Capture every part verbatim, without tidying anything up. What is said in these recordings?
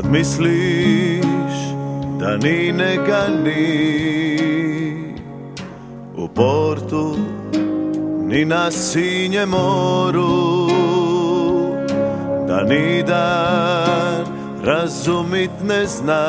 misliš da ni neka ni u portu ni na sinjem moru, da ni dan razumit ne zna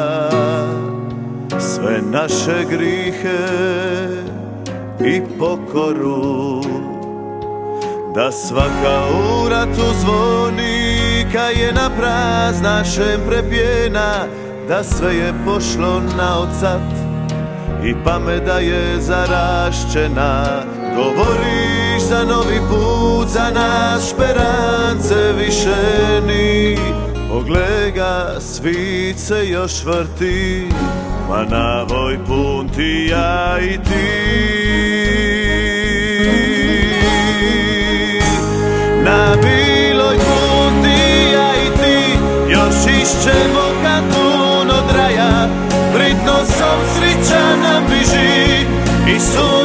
sve naše grihe i pokoru, da svaka u ratu zvoni kad je na praz našem prepjena, da sve je pošlo naocat i pamet da je zarašćena. Govoriš za novi put, za nas šperance više ni. Poglega, svijet se još vrti, ma navoj pun ti ja i ti. Na biloj pun ti ja i ti, još išćemo katun od raja. Prid nosom srića nam biži i su